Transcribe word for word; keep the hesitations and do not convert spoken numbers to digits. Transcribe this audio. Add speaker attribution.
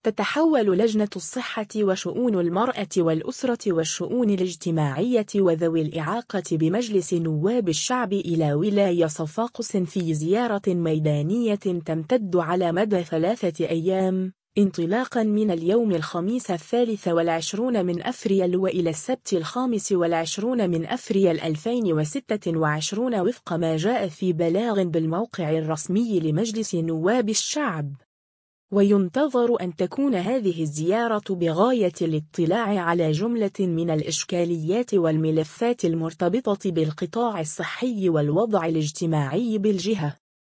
Speaker 1: تتحول لجنة الصحة وشؤون المرأة والأسرة والشؤون الاجتماعية وذوي الإعاقة بمجلس نواب الشعب إلى ولاية صفاقس في زيارة ميدانية تمتد على مدى ثلاثة أيام، انطلاقا من اليوم الخميس الثالث والعشرون من أفريل وإلى السبت الخامس والعشرون من أفريل ألفين وستة وعشرين وفق ما جاء في بلاغ بالموقع الرسمي لمجلس نواب الشعب. وينتظر أن تكون هذه الزيارة بغاية الاطلاع على جملة من الإشكاليات والملفات المرتبطة بالقطاع الصحي والوضع الاجتماعي بالجهة.